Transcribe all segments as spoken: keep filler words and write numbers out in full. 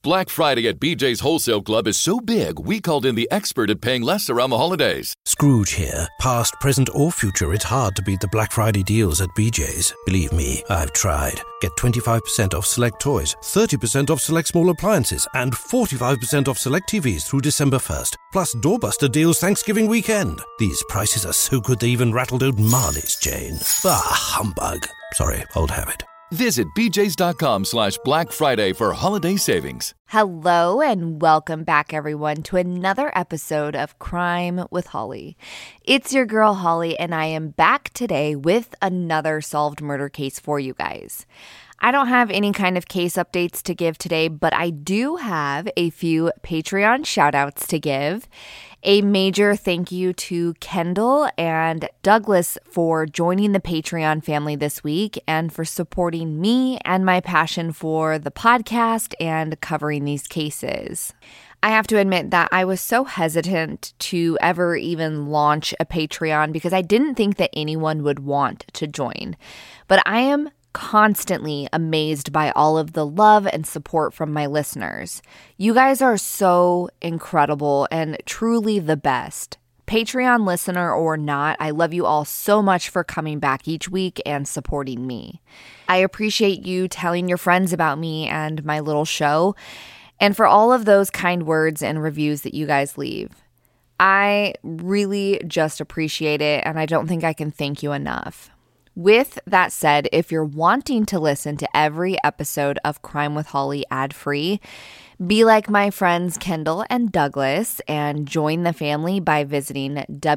Black Friday at B J's Wholesale Club is so big, we called in the expert at paying less around the holidays. Scrooge here. Past, present, or future, it's hard to beat the Black Friday deals at B J's. Believe me, I've tried. Get twenty-five percent off select toys, thirty percent off select small appliances, and forty-five percent off select T Vs through December first. Plus doorbuster deals Thanksgiving weekend. These prices are so good they even rattled old Marley's chain. Bah, humbug. Sorry, old habit. Visit bjs.com slash Black Friday for holiday savings. Hello and welcome back, everyone, to another episode of Crime with Holly. It's your girl, Holly, and I am back today with another solved murder case for you guys. I don't have any kind of case updates to give today, but I do have a few Patreon shout-outs to give. A major thank you to Kendall and Douglas for joining the Patreon family this week and for supporting me and my passion for the podcast and covering these cases. I have to admit that I was so hesitant to ever even launch a Patreon because I didn't think that anyone would want to join. But I am constantly amazed by all of the love and support from my listeners. You guys are so incredible and truly the best. Patreon listener or not, I love you all so much for coming back each week and supporting me. I appreciate you telling your friends about me and my little show, and for all of those kind words and reviews that you guys leave. I really just appreciate it, and I don't think I can thank you enough. With that said, if you're wanting to listen to every episode of Crime with Holly ad-free, be like my friends Kendall and Douglas and join the family by visiting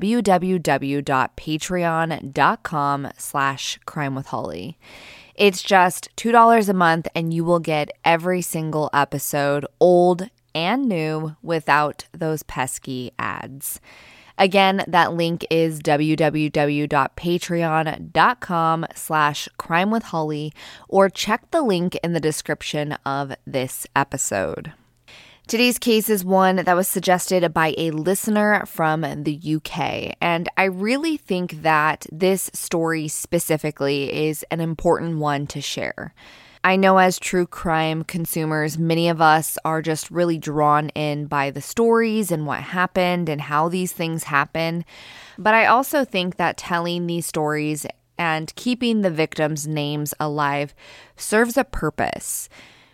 www.patreon.com slash crime with Holly. It's just two dollars a month and you will get every single episode, old and new, without those pesky ads. Again, that link is www.patreon.com slash crime with Holly, or check the link in the description of this episode. Today's case is one that was suggested by a listener from the U K, and I really think that this story specifically is an important one to share. I know as true crime consumers, many of us are just really drawn in by the stories and what happened and how these things happen. But I also think that telling these stories and keeping the victims' names alive serves a purpose.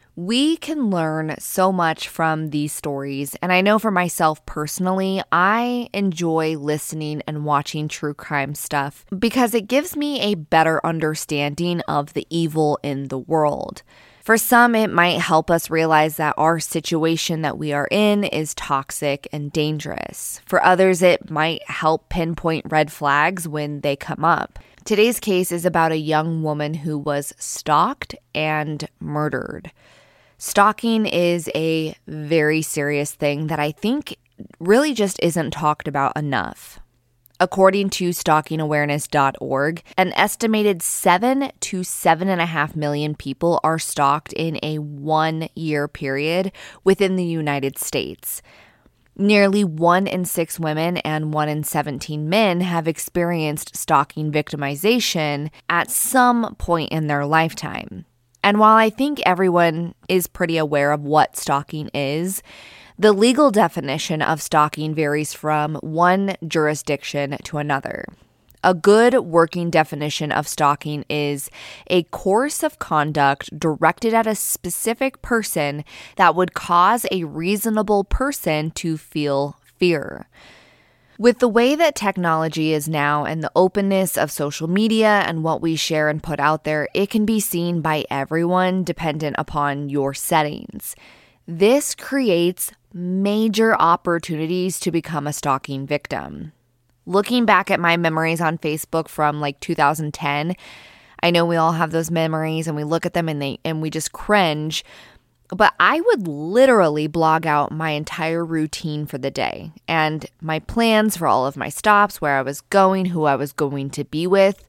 We can learn so much from these stories, and I know for myself personally, I enjoy listening and watching true crime stuff because it gives me a better understanding of the evil in the world. For some, it might help us realize that our situation that we are in is toxic and dangerous. For others, it might help pinpoint red flags when they come up. Today's case is about a young woman who was stalked and murdered. Stalking is a very serious thing that I think really just isn't talked about enough. According to stalking awareness dot org, an estimated seven to seven and a half million people are stalked in a one-year period within the United States. Nearly one in six women and one in seventeen men have experienced stalking victimization at some point in their lifetime. And while I think everyone is pretty aware of what stalking is, the legal definition of stalking varies from one jurisdiction to another. A good working definition of stalking is a course of conduct directed at a specific person that would cause a reasonable person to feel fear. With the way that technology is now and the openness of social media and what we share and put out there, it can be seen by everyone dependent upon your settings. This creates major opportunities to become a stalking victim. Looking back at my memories on Facebook from like two thousand ten, I know we all have those memories and we look at them and they and we just cringe. But I would literally blog out my entire routine for the day and my plans for all of my stops, where I was going, who I was going to be with.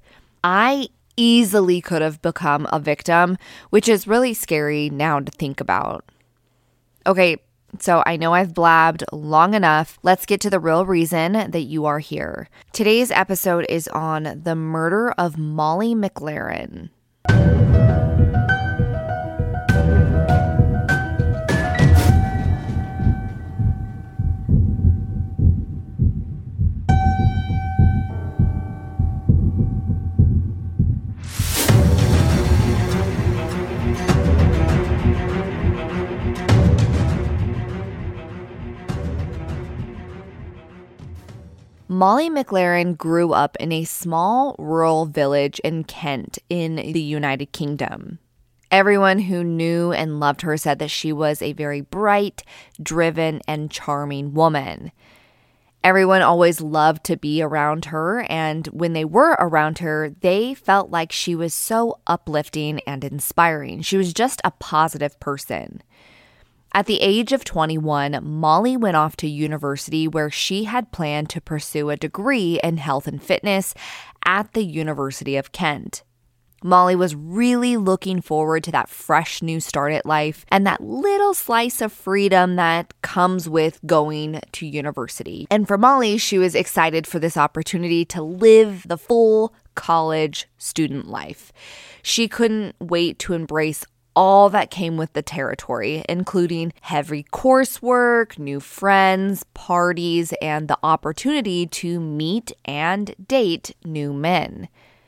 I easily could have become a victim, which is really scary now to think about. Okay, so I know I've blabbed long enough. Let's get to the real reason that you are here. Today's episode is on the murder of Molly McLaren. Molly McLaren grew up in a small rural village in Kent in the United Kingdom. Everyone who knew and loved her said that she was a very bright, driven, and charming woman. Everyone always loved to be around her, and when they were around her, they felt like she was so uplifting and inspiring. She was just a positive person. At the age of twenty-one, Molly went off to university where she had planned to pursue a degree in health and fitness at the University of Kent. Molly was really looking forward to that fresh new start at life and that little slice of freedom that comes with going to university. And for Molly, she was excited for this opportunity to live the full college student life. She couldn't wait to embrace all that came with the territory, including heavy coursework, new friends, parties, and the opportunity to meet and date new men.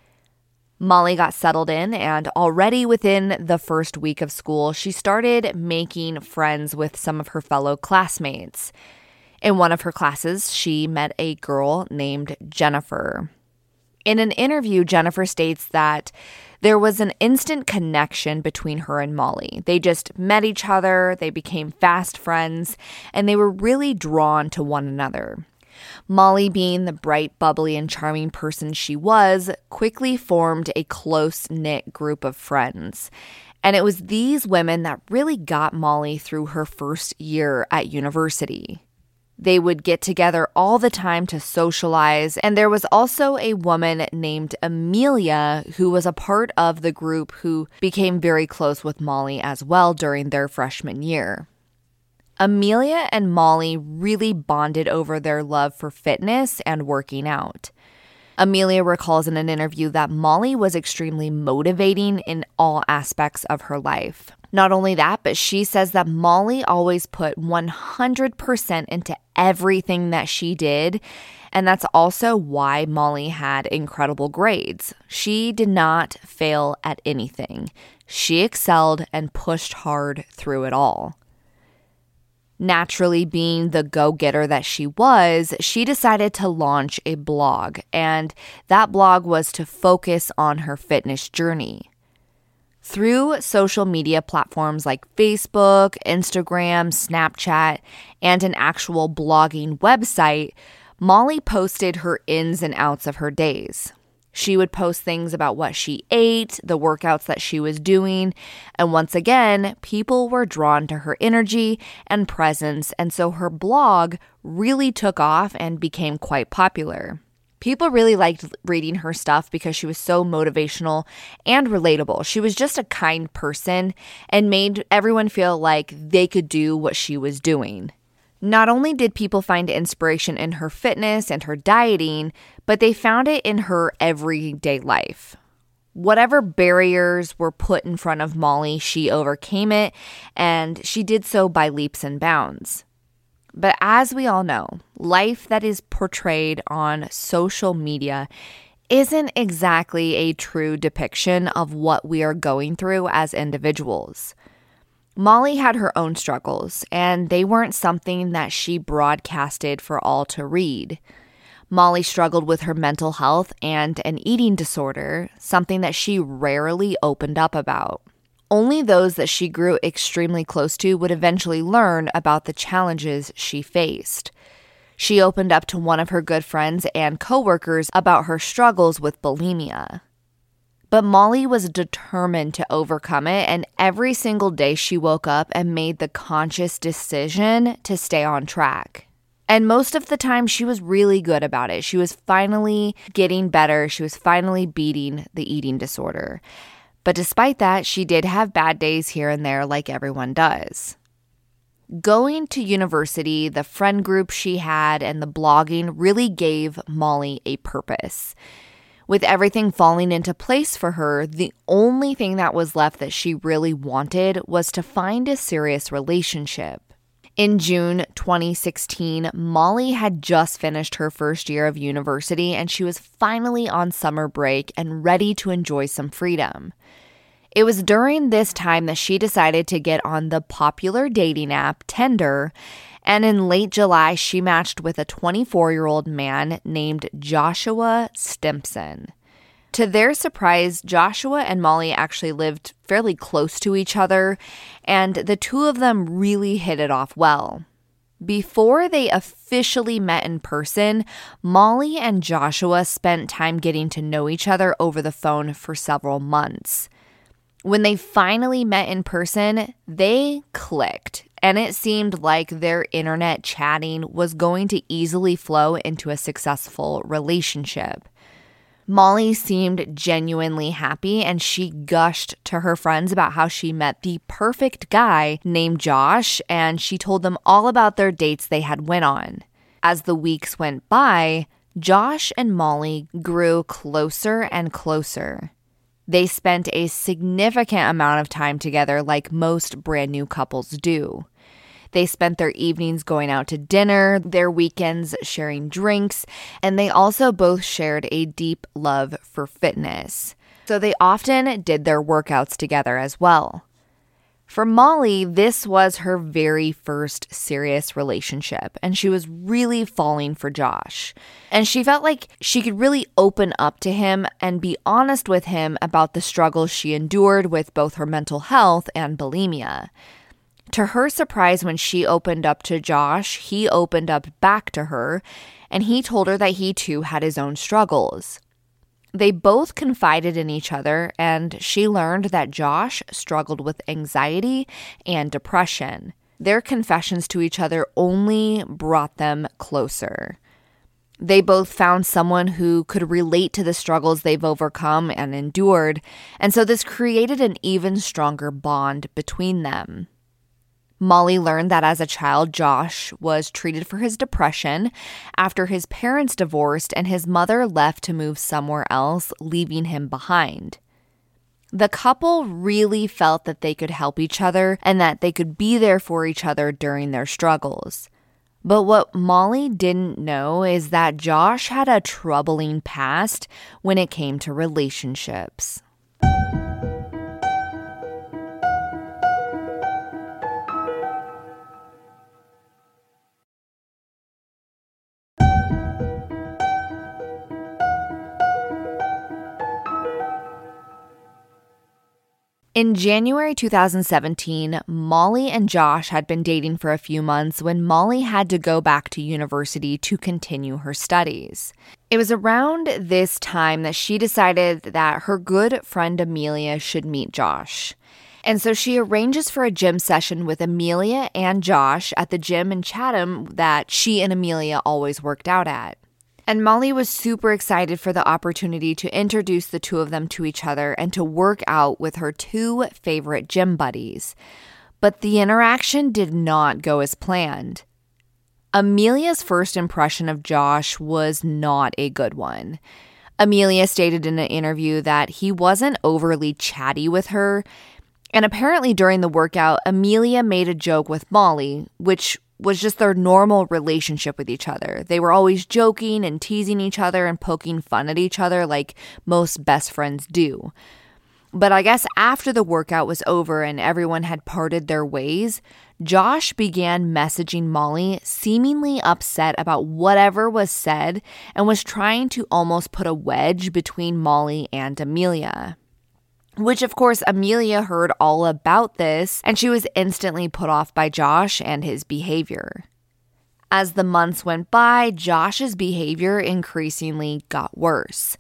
Molly got settled in, and already within the first week of school, she started making friends with some of her fellow classmates. In one of her classes, she met a girl named Jennifer. In an interview, Jennifer states that there was an instant connection between her and Molly. They just met each other, they became fast friends, and they were really drawn to one another. Molly, being the bright, bubbly, and charming person she was, quickly formed a close-knit group of friends. And it was these women that really got Molly through her first year at university. They would get together all the time to socialize, and there was also a woman named Amelia who was a part of the group who became very close with Molly as well during their freshman year. Amelia and Molly really bonded over their love for fitness and working out. Amelia recalls in an interview that Molly was extremely motivating in all aspects of her life. Not only that, but she says that Molly always put one hundred percent into everything that she did, and that's also why Molly had incredible grades. She did not fail at anything. She excelled and pushed hard through it all. Naturally, being the go-getter that she was, she decided to launch a blog, and that blog was to focus on her fitness journey. Through social media platforms like Facebook, Instagram, Snapchat, and an actual blogging website, Molly posted her ins and outs of her days. She would post things about what she ate, the workouts that she was doing, and once again, people were drawn to her energy and presence, and so her blog really took off and became quite popular. People really liked reading her stuff because she was so motivational and relatable. She was just a kind person and made everyone feel like they could do what she was doing. Not only did people find inspiration in her fitness and her dieting, but they found it in her everyday life. Whatever barriers were put in front of Molly, she overcame it, and she did so by leaps and bounds. But as we all know, life that is portrayed on social media isn't exactly a true depiction of what we are going through as individuals. Molly had her own struggles, and they weren't something that she broadcasted for all to read. Molly struggled with her mental health and an eating disorder, something that she rarely opened up about. Only those that she grew extremely close to would eventually learn about the challenges she faced. She opened up to one of her good friends and coworkers about her struggles with bulimia. But Molly was determined to overcome it, and every single day she woke up and made the conscious decision to stay on track. And most of the time, she was really good about it. She was finally getting better. She was finally beating the eating disorder. But despite that, she did have bad days here and there like everyone does. Going to university, the friend group she had, and the blogging really gave Molly a purpose. With everything falling into place for her, the only thing that was left that she really wanted was to find a serious relationship. In June twenty sixteen, Molly had just finished her first year of university, and she was finally on summer break and ready to enjoy some freedom. It was during this time that she decided to get on the popular dating app Tinder, And in late July, she matched with a twenty-four-year-old man named Joshua Stimpson. To their surprise, Joshua and Molly actually lived fairly close to each other, and the two of them really hit it off well. Before they officially met in person, Molly and Joshua spent time getting to know each other over the phone for several months. When they finally met in person, they clicked, and it seemed like their internet chatting was going to easily flow into a successful relationship. Molly seemed genuinely happy, and she gushed to her friends about how she met the perfect guy named Josh, and she told them all about their dates they had went on. As the weeks went by, Josh and Molly grew closer and closer. They spent a significant amount of time together like most brand new couples do. They spent their evenings going out to dinner, their weekends sharing drinks, and they also both shared a deep love for fitness. So they often did their workouts together as well. For Molly, this was her very first serious relationship, and she was really falling for Josh. And she felt like she could really open up to him and be honest with him about the struggles she endured with both her mental health and bulimia. To her surprise, when she opened up to Josh, he opened up back to her, and he told her that he too had his own struggles. They both confided in each other, and she learned that Josh struggled with anxiety and depression. Their confessions to each other only brought them closer. They both found someone who could relate to the struggles they've overcome and endured, and so this created an even stronger bond between them. Molly learned that as a child, Josh was treated for his depression after his parents divorced and his mother left to move somewhere else, leaving him behind. The couple really felt that they could help each other and that they could be there for each other during their struggles. But what Molly didn't know is that Josh had a troubling past when it came to relationships. In January two thousand seventeen, Molly and Josh had been dating for a few months when Molly had to go back to university to continue her studies. It was around this time that she decided that her good friend Amelia should meet Josh. And so she arranges for a gym session with Amelia and Josh at the gym in Chatham that she and Amelia always worked out at. And Molly was super excited for the opportunity to introduce the two of them to each other and to work out with her two favorite gym buddies. But the interaction did not go as planned. Amelia's first impression of Josh was not a good one. Amelia stated in an interview that he wasn't overly chatty with her. And apparently during the workout, Amelia made a joke with Molly, which was just their normal relationship with each other. They were always joking and teasing each other and poking fun at each other like most best friends do. But I guess after the workout was over and everyone had parted their ways, Josh began messaging Molly, seemingly upset about whatever was said, and was trying to almost put a wedge between Molly and Amelia. Which, of course, Amelia heard all about this, and she was instantly put off by Josh and his behavior. As the months went by, Josh's behavior increasingly got worse.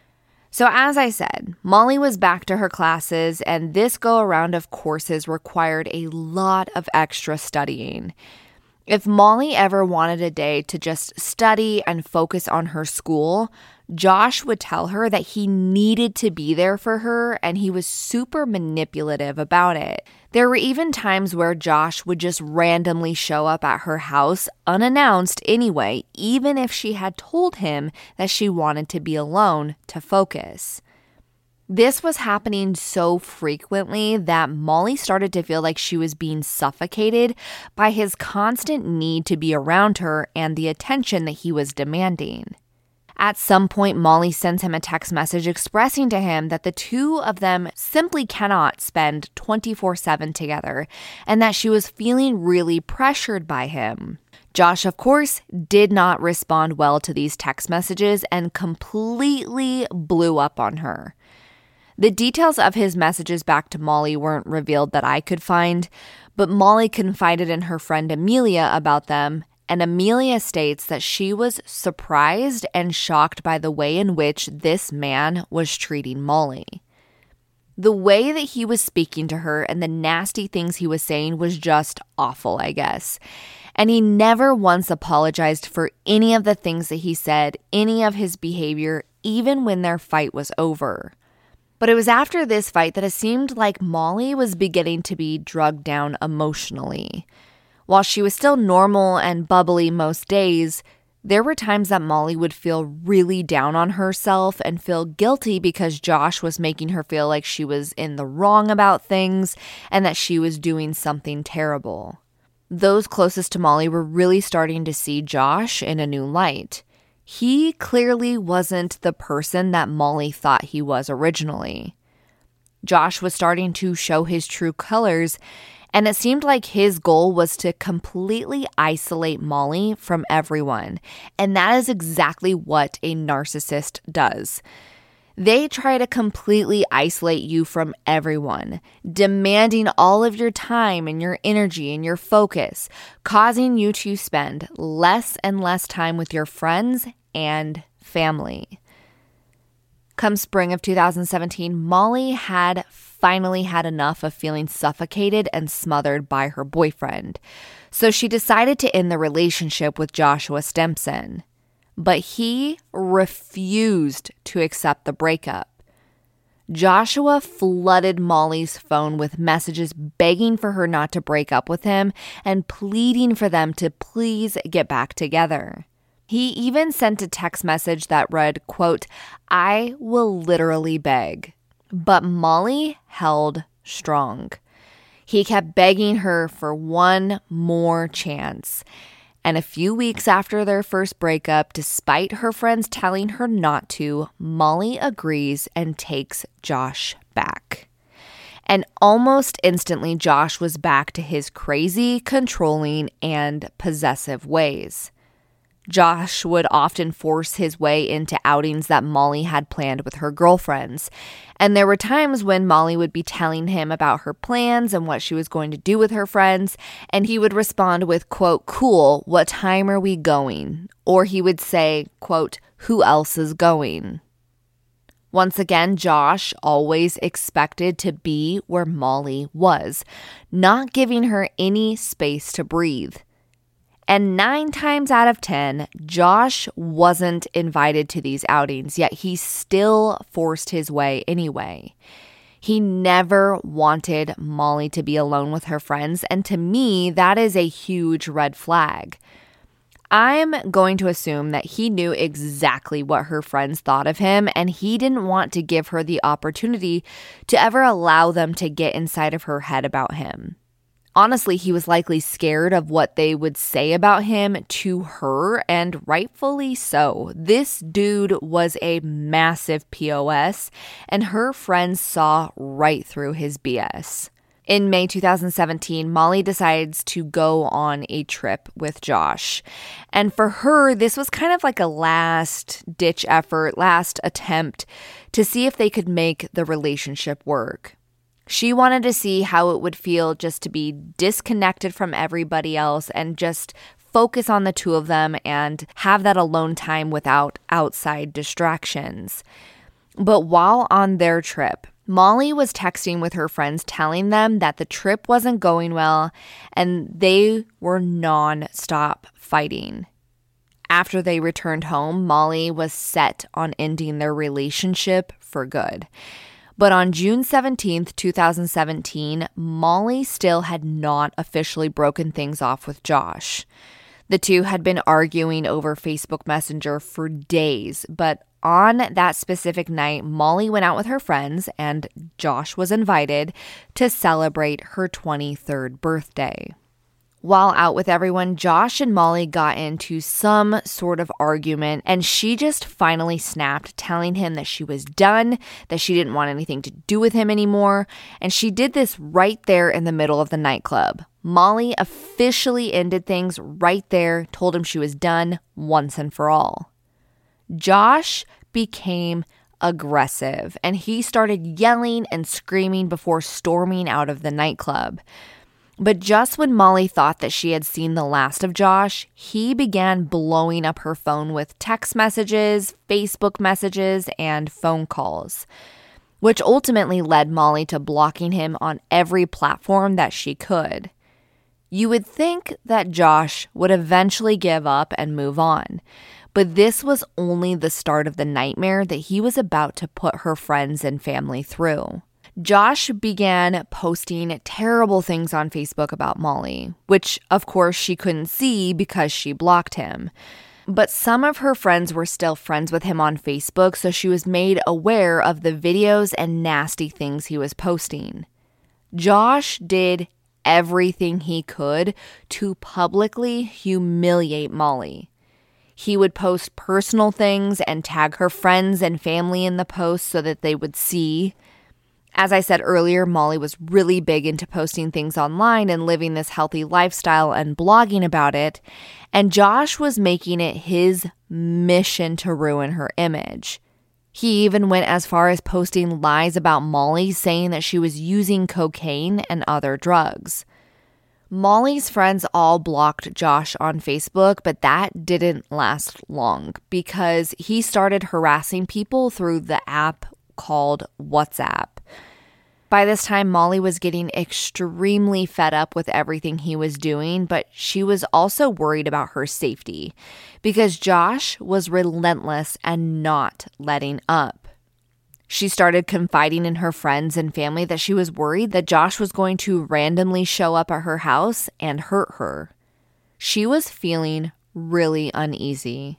So as I said, Molly was back to her classes, and this go-around of courses required a lot of extra studying. If Molly ever wanted a day to just study and focus on her school, Josh would tell her that he needed to be there for her, and he was super manipulative about it. There were even times where Josh would just randomly show up at her house unannounced anyway, even if she had told him that she wanted to be alone to focus. This was happening so frequently that Molly started to feel like she was being suffocated by his constant need to be around her and the attention that he was demanding. At some point, Molly sends him a text message expressing to him that the two of them simply cannot spend twenty-four seven together and that she was feeling really pressured by him. Josh, of course, did not respond well to these text messages and completely blew up on her. The details of his messages back to Molly weren't revealed that I could find, but Molly confided in her friend Amelia about them, and Amelia states that she was surprised and shocked by the way in which this man was treating Molly. The way that he was speaking to her and the nasty things he was saying was just awful, I guess. And he never once apologized for any of the things that he said, any of his behavior, even when their fight was over. But it was after this fight that it seemed like Molly was beginning to be drugged down emotionally. While she was still normal and bubbly most days, there were times that Molly would feel really down on herself and feel guilty because Josh was making her feel like she was in the wrong about things and that she was doing something terrible. Those closest to Molly were really starting to see Josh in a new light. He clearly wasn't the person that Molly thought he was originally. Josh was starting to show his true colors, and it seemed like his goal was to completely isolate Molly from everyone. And that is exactly what a narcissist does. They try to completely isolate you from everyone, demanding all of your time and your energy and your focus, causing you to spend less and less time with your friends and family. Come spring of two thousand seventeen, Molly had finally had enough of feeling suffocated and smothered by her boyfriend. So she decided to end the relationship with Joshua Stimson. But he refused to accept the breakup. Joshua flooded Molly's phone with messages begging for her not to break up with him and pleading for them to please get back together. He even sent a text message that read, quote, "I will literally beg." But Molly held strong. He kept begging her for one more chance. And a few weeks after their first breakup, despite her friends telling her not to, Molly agrees and takes Josh back. And almost instantly, Josh was back to his crazy, controlling, and possessive ways. Josh would often force his way into outings that Molly had planned with her girlfriends. And there were times when Molly would be telling him about her plans and what she was going to do with her friends, and he would respond with, quote, "Cool, what time are we going?" Or he would say, quote, "Who else is going?" Once again, Josh always expected to be where Molly was, not giving her any space to breathe. And nine times out of ten, Josh wasn't invited to these outings, yet he still forced his way anyway. He never wanted Molly to be alone with her friends, and to me, that is a huge red flag. I'm going to assume that he knew exactly what her friends thought of him, and he didn't want to give her the opportunity to ever allow them to get inside of her head about him. Honestly, he was likely scared of what they would say about him to her, and rightfully so. This dude was a massive P O S, and her friends saw right through his B S. In May two thousand seventeen, Molly decides to go on a trip with Josh. And for her, this was kind of like a last-ditch effort, last attempt to see if they could make the relationship work. She wanted to see how it would feel just to be disconnected from everybody else and just focus on the two of them and have that alone time without outside distractions. But while on their trip, Molly was texting with her friends telling them that the trip wasn't going well and they were non-stop fighting. After they returned home, Molly was set on ending their relationship for good. But on June seventeenth, two thousand seventeen, Molly still had not officially broken things off with Josh. The two had been arguing over Facebook Messenger for days, but on that specific night, Molly went out with her friends and Josh was invited to celebrate her twenty-third birthday. While out with everyone, Josh and Molly got into some sort of argument, and she just finally snapped, telling him that she was done, that she didn't want anything to do with him anymore, and she did this right there in the middle of the nightclub. Molly officially ended things right there, told him she was done once and for all. Josh became aggressive, and he started yelling and screaming before storming out of the nightclub. But just when Molly thought that she had seen the last of Josh, he began blowing up her phone with text messages, Facebook messages, and phone calls, which ultimately led Molly to blocking him on every platform that she could. You would think that Josh would eventually give up and move on, but this was only the start of the nightmare that he was about to put her friends and family through. Josh began posting terrible things on Facebook about Molly, which of course she couldn't see because she blocked him. But some of her friends were still friends with him on Facebook, so she was made aware of the videos and nasty things he was posting. Josh did everything he could to publicly humiliate Molly. He would post personal things and tag her friends and family in the post so that they would see. As I said earlier, Molly was really big into posting things online and living this healthy lifestyle and blogging about it, and Josh was making it his mission to ruin her image. He even went as far as posting lies about Molly, saying that she was using cocaine and other drugs. Molly's friends all blocked Josh on Facebook, but that didn't last long because he started harassing people through the app called WhatsApp. By this time, Molly was getting extremely fed up with everything he was doing, but she was also worried about her safety because Josh was relentless and not letting up. She started confiding in her friends and family that she was worried that Josh was going to randomly show up at her house and hurt her. She was feeling really uneasy.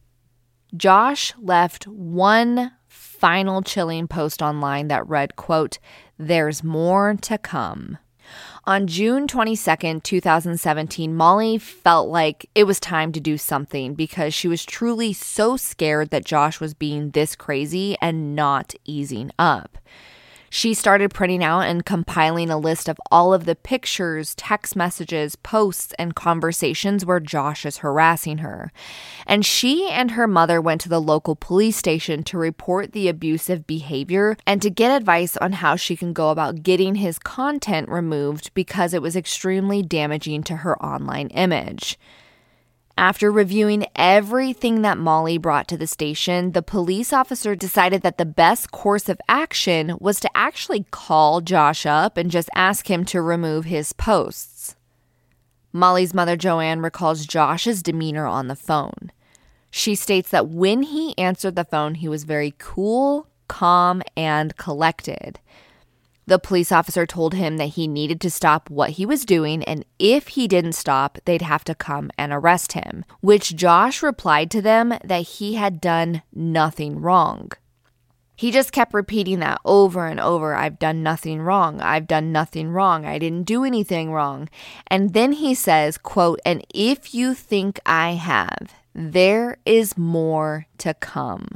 Josh left one final chilling post online that read, quote, "There's more to come." On June twenty-second, twenty seventeen, Molly felt like it was time to do something because she was truly so scared that Josh was being this crazy and not easing up. She started printing out and compiling a list of all of the pictures, text messages, posts, and conversations where Josh is harassing her. And she and her mother went to the local police station to report the abusive behavior and to get advice on how she can go about getting his content removed because it was extremely damaging to her online image. After reviewing everything that Molly brought to the station, the police officer decided that the best course of action was to actually call Josh up and just ask him to remove his posts. Molly's mother, Joanne, recalls Josh's demeanor on the phone. She states that when he answered the phone, he was very cool, calm, and collected. The police officer told him that he needed to stop what he was doing, and if he didn't stop, they'd have to come and arrest him, which Josh replied to them that he had done nothing wrong. He just kept repeating that over and over. I've done nothing wrong. I've done nothing wrong. I didn't do anything wrong. And then he says, quote, "And if you think I have, there is more to come."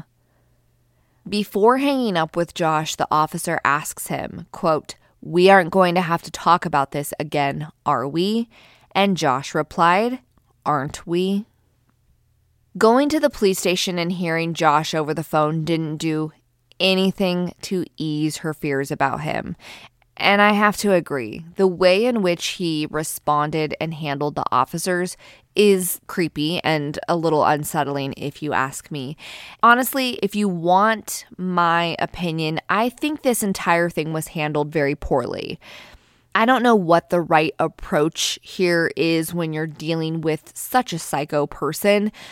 Before hanging up with Josh, the officer asks him, quote, "We aren't going to have to talk about this again, are we?" And Josh replied, "Aren't we?" Going to the police station and hearing Josh over the phone didn't do anything to ease her fears about him. And I have to agree, the way in which he responded and handled the officers is creepy and a little unsettling if you ask me. Honestly, if you want my opinion, I think this entire thing was handled very poorly. I don't know what the right approach here is when you're dealing with such a psycho person,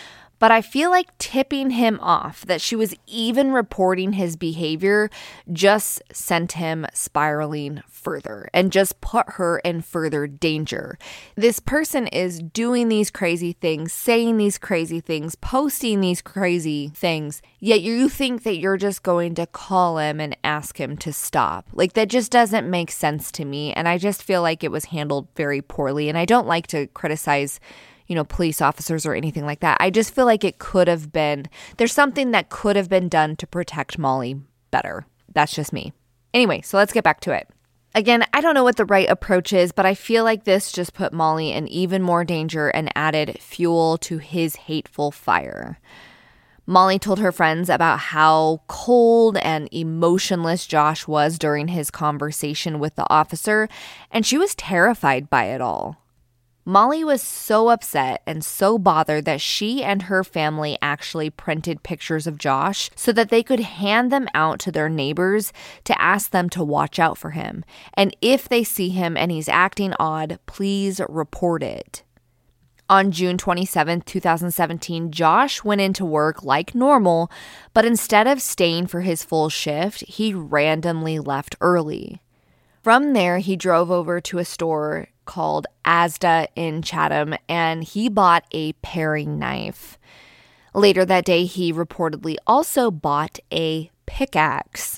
But I feel like tipping him off that she was even reporting his behavior just sent him spiraling further and just put her in further danger. This person is doing these crazy things, saying these crazy things, posting these crazy things, yet you think that you're just going to call him and ask him to stop. Like, that just doesn't make sense to me, and I just feel like it was handled very poorly, and I don't like to criticize you know, police officers or anything like that. I just feel like it could have been, there's something that could have been done to protect Molly better. That's just me. Anyway, so let's get back to it. Again, I don't know what the right approach is, but I feel like this just put Molly in even more danger and added fuel to his hateful fire. Molly told her friends about how cold and emotionless Josh was during his conversation with the officer, and she was terrified by it all. Molly was so upset and so bothered that she and her family actually printed pictures of Josh so that they could hand them out to their neighbors to ask them to watch out for him. And if they see him and he's acting odd, please report it. On June twenty-seventh, twenty seventeen, Josh went into work like normal, but instead of staying for his full shift, he randomly left early. From there, he drove over to a store called Asda in Chatham, and he bought a paring knife. Later that day, he reportedly also bought a pickaxe.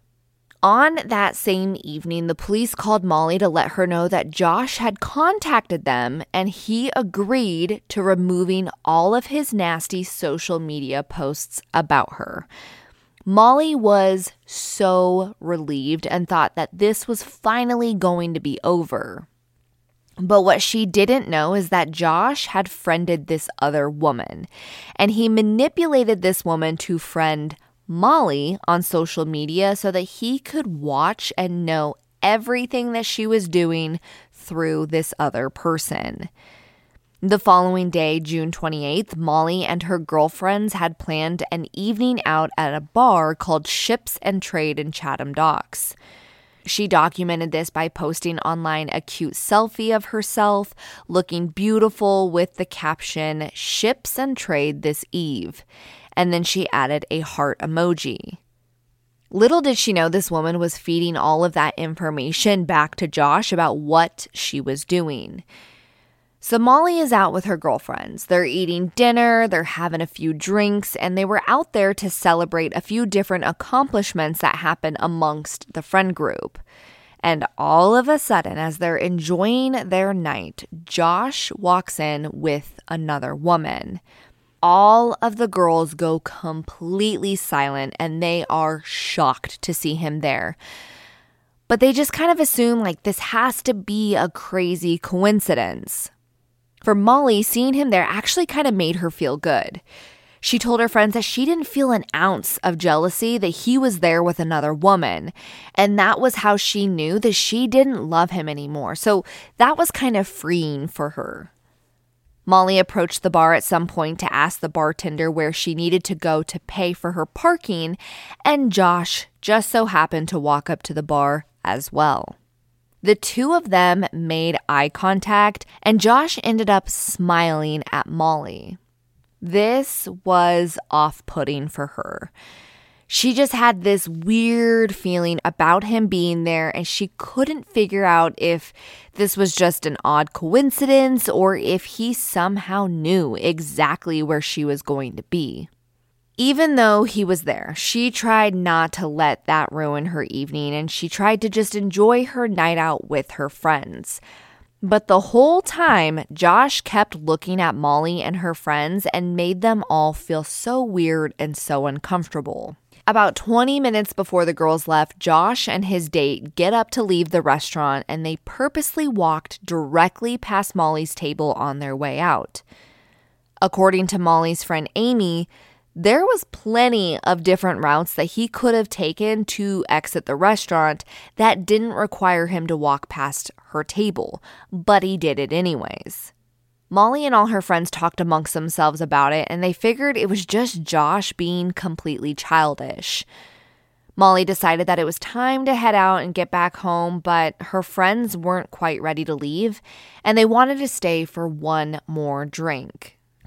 On that same evening, the police called Molly to let her know that Josh had contacted them, and he agreed to removing all of his nasty social media posts about her. Molly was so relieved and thought that this was finally going to be over. But what she didn't know is that Josh had friended this other woman, and he manipulated this woman to friend Molly on social media so that he could watch and know everything that she was doing through this other person. The following day, June twenty-eighth, Molly and her girlfriends had planned an evening out at a bar called Ships and Trade in Chatham Docks. She documented this by posting online a cute selfie of herself looking beautiful with the caption, "Ships and Trade this eve." And then she added a heart emoji. Little did she know this woman was feeding all of that information back to Josh about what she was doing. So Molly is out with her girlfriends. They're eating dinner, they're having a few drinks, and they were out there to celebrate a few different accomplishments that happened amongst the friend group. And all of a sudden, as they're enjoying their night, Josh walks in with another woman. All of the girls go completely silent, and they are shocked to see him there. But they just kind of assume, like, this has to be a crazy coincidence. For Molly, seeing him there actually kind of made her feel good. She told her friends that she didn't feel an ounce of jealousy that he was there with another woman. And that was how she knew that she didn't love him anymore. So that was kind of freeing for her. Molly approached the bar at some point to ask the bartender where she needed to go to pay for her parking, and Josh just so happened to walk up to the bar as well. The two of them made eye contact, and Josh ended up smiling at Molly. This was off-putting for her. She just had this weird feeling about him being there, and she couldn't figure out if this was just an odd coincidence or if he somehow knew exactly where she was going to be. Even though he was there, she tried not to let that ruin her evening, and she tried to just enjoy her night out with her friends. But the whole time, Josh kept looking at Molly and her friends and made them all feel so weird and so uncomfortable. About twenty minutes before the girls left, Josh and his date get up to leave the restaurant, and they purposely walked directly past Molly's table on their way out. According to Molly's friend Amy, there was plenty of different routes that he could have taken to exit the restaurant that didn't require him to walk past her table, but he did it anyways. Molly and all her friends talked amongst themselves about it, and they figured it was just Josh being completely childish. Molly decided that it was time to head out and get back home, but her friends weren't quite ready to leave, and they wanted to stay for one more drink.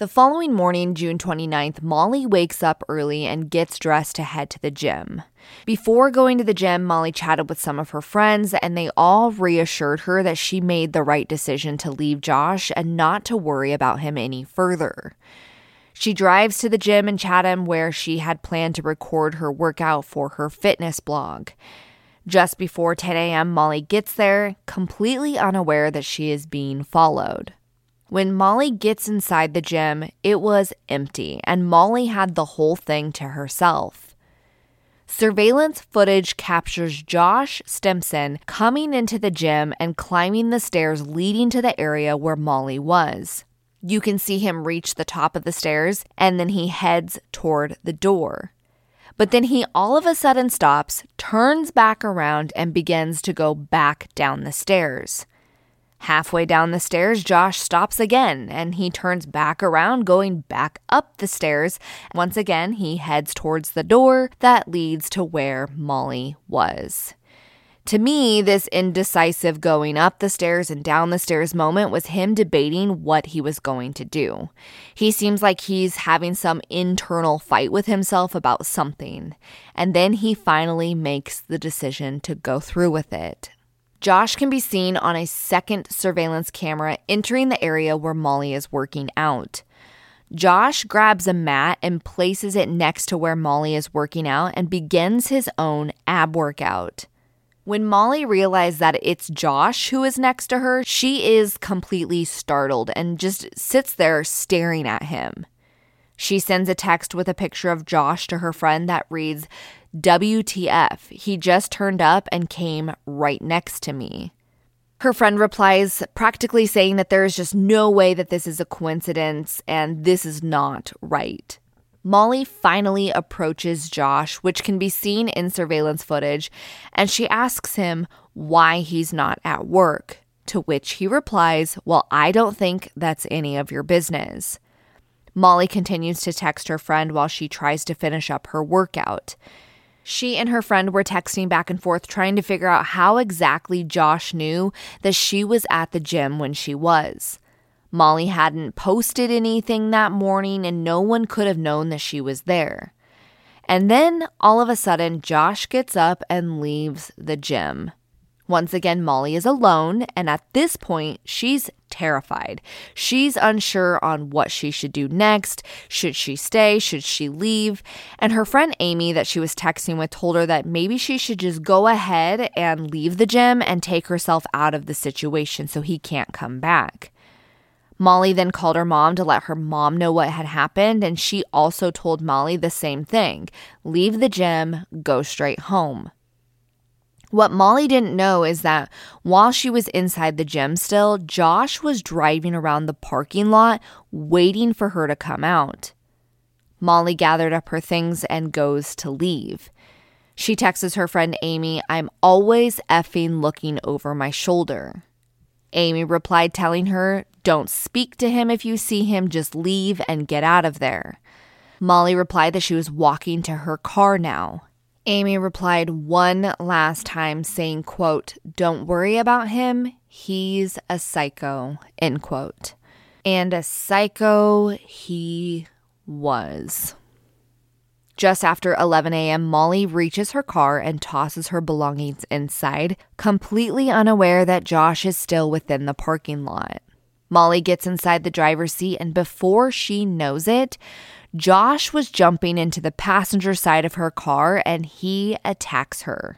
The following morning, June twenty-ninth, Molly wakes up early and gets dressed to head to the gym. Before going to the gym, Molly chatted with some of her friends, and they all reassured her that she made the right decision to leave Josh and not to worry about him any further. She drives to the gym in Chatham where she had planned to record her workout for her fitness blog. Just before ten a.m., Molly gets there, completely unaware that she is being followed. When Molly gets inside the gym, it was empty, and Molly had the whole thing to herself. Surveillance footage captures Josh Stimson coming into the gym and climbing the stairs leading to the area where Molly was. You can see him reach the top of the stairs, and then he heads toward the door. But then he all of a sudden stops, turns back around, and begins to go back down the stairs. Halfway down the stairs, Josh stops again, and he turns back around, going back up the stairs. Once again, he heads towards the door that leads to where Molly was. To me, this indecisive going up the stairs and down the stairs moment was him debating what he was going to do. He seems like he's having some internal fight with himself about something, and then he finally makes the decision to go through with it. Josh can be seen on a second surveillance camera entering the area where Molly is working out. Josh grabs a mat and places it next to where Molly is working out and begins his own ab workout. When Molly realizes that it's Josh who is next to her, she is completely startled and just sits there staring at him. She sends a text with a picture of Josh to her friend that reads, W T F, he just turned up and came right next to me. Her friend replies, practically saying that there is just no way that this is a coincidence and this is not right. Molly finally approaches Josh, which can be seen in surveillance footage, and she asks him why he's not at work, to which he replies, well, I don't think that's any of your business. Molly continues to text her friend while she tries to finish up her workout. She and her friend were texting back and forth trying to figure out how exactly Josh knew that she was at the gym when she was. Molly hadn't posted anything that morning and no one could have known that she was there. And then all of a sudden, Josh gets up and leaves the gym. Once again, Molly is alone, and at this point, she's terrified. She's unsure on what she should do next. Should she stay? Should she leave? And her friend Amy that she was texting with told her that maybe she should just go ahead and leave the gym and take herself out of the situation so he can't come back. Molly then called her mom to let her mom know what had happened, and she also told Molly the same thing. Leave the gym, go straight home. What Molly didn't know is that while she was inside the gym still, Josh was driving around the parking lot waiting for her to come out. Molly gathered up her things and goes to leave. She texts her friend Amy, I'm always effing looking over my shoulder. Amy replied telling her, don't speak to him if you see him, just leave and get out of there. Molly replied that she was walking to her car now. Amy replied one last time saying, quote, don't worry about him, he's a psycho, end quote. And a psycho he was. Just after eleven a.m., Molly reaches her car and tosses her belongings inside, completely unaware that Josh is still within the parking lot. Molly gets inside the driver's seat, and before she knows it, Josh was jumping into the passenger side of her car and he attacks her.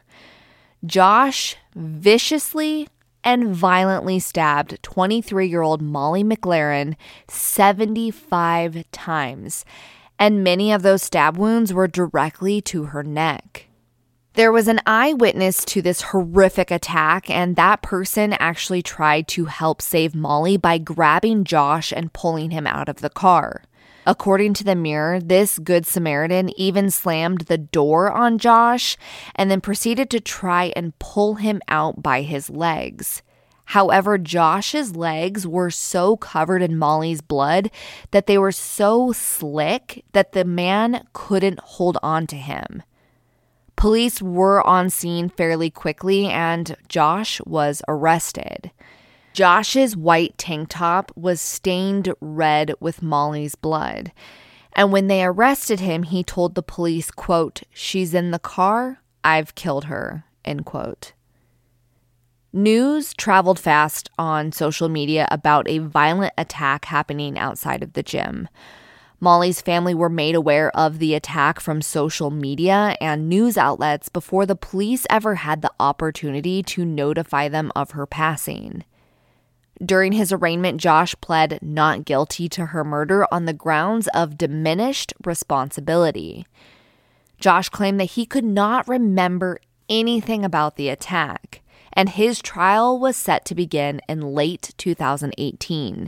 Josh viciously and violently stabbed twenty-three-year-old Molly McLaren seventy-five times, and many of those stab wounds were directly to her neck. There was an eyewitness to this horrific attack, and that person actually tried to help save Molly by grabbing Josh and pulling him out of the car. According to the Mirror, this Good Samaritan even slammed the door on Josh and then proceeded to try and pull him out by his legs. However, Josh's legs were so covered in Molly's blood that they were so slick that the man couldn't hold on to him. Police were on scene fairly quickly and Josh was arrested. Josh's white tank top was stained red with Molly's blood. And when they arrested him, he told the police, quote, "She's in the car. I've killed her," end quote. News traveled fast on social media about a violent attack happening outside of the gym. Molly's family were made aware of the attack from social media and news outlets before the police ever had the opportunity to notify them of her passing. During his arraignment, Josh pled not guilty to her murder on the grounds of diminished responsibility. Josh claimed that he could not remember anything about the attack, and his trial was set to begin in late two thousand eighteen.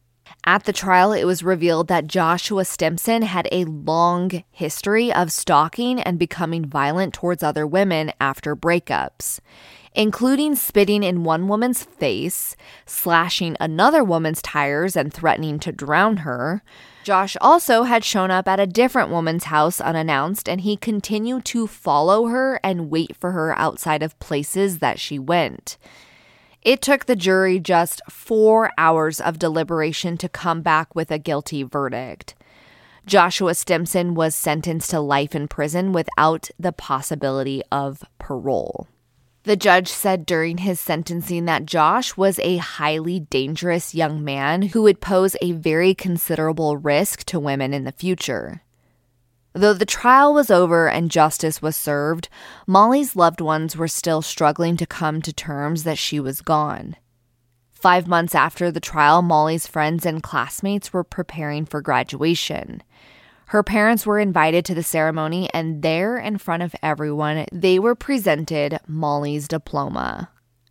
At the trial, it was revealed that Joshua Stimson had a long history of stalking and becoming violent towards other women after breakups, including spitting in one woman's face, slashing another woman's tires and threatening to drown her. Josh also had shown up at a different woman's house unannounced, and he continued to follow her and wait for her outside of places that she went. It took the jury just four hours of deliberation to come back with a guilty verdict. Joshua Stimson was sentenced to life in prison without the possibility of parole. The judge said during his sentencing that Josh was a highly dangerous young man who would pose a very considerable risk to women in the future. Though the trial was over and justice was served, Molly's loved ones were still struggling to come to terms that she was gone. Five months after the trial, Molly's friends and classmates were preparing for graduation. Her parents were invited to the ceremony, and there, in front of everyone, they were presented Molly's diploma.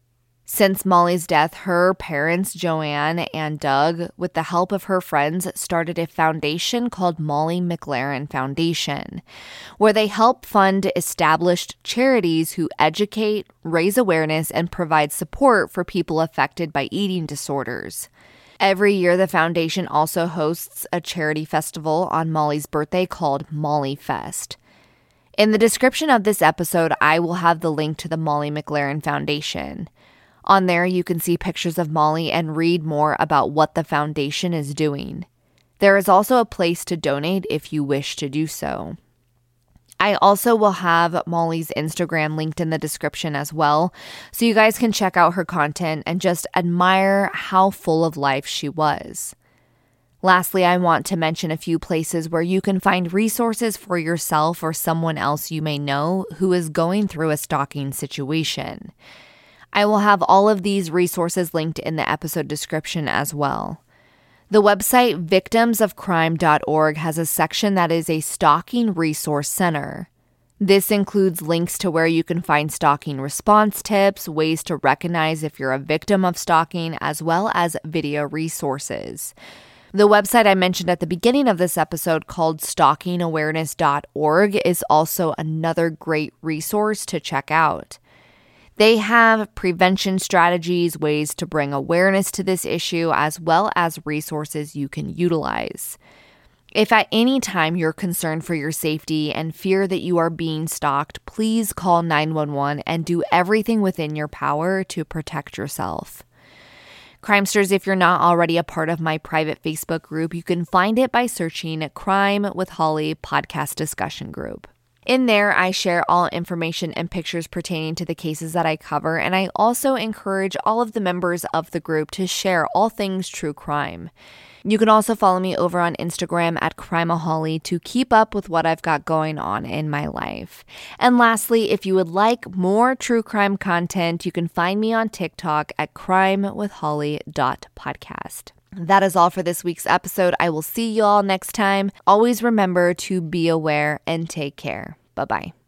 Since Molly's death, her parents, Joanne and Doug, with the help of her friends, started a foundation called Molly McLaren Foundation, where they help fund established charities who educate, raise awareness, and provide support for people affected by eating disorders. Every year, the foundation also hosts a charity festival on Molly's birthday called Molly Fest. In the description of this episode, I will have the link to the Molly McLaren Foundation. On there, you can see pictures of Molly and read more about what the foundation is doing. There is also a place to donate if you wish to do so. I also will have Molly's Instagram linked in the description as well, so you guys can check out her content and just admire how full of life she was. Lastly, I want to mention a few places where you can find resources for yourself or someone else you may know who is going through a stalking situation. I will have all of these resources linked in the episode description as well. The website victims of crime dot org has a section that is a stalking resource center. This includes links to where you can find stalking response tips, ways to recognize if you're a victim of stalking, as well as video resources. The website I mentioned at the beginning of this episode, called stalking awareness dot org, is also another great resource to check out. They have prevention strategies, ways to bring awareness to this issue, as well as resources you can utilize. If at any time you're concerned for your safety and fear that you are being stalked, please call nine one one and do everything within your power to protect yourself. Crimesters, if you're not already a part of my private Facebook group, you can find it by searching Crime with Holly Podcast Discussion Group. In there, I share all information and pictures pertaining to the cases that I cover, and I also encourage all of the members of the group to share all things true crime. You can also follow me over on Instagram at Crimeaholic to keep up with what I've got going on in my life. And lastly, if you would like more true crime content, you can find me on TikTok at crime with holly dot podcast. That is all for this week's episode. I will see you all next time. Always remember to be aware and take care. Bye-bye.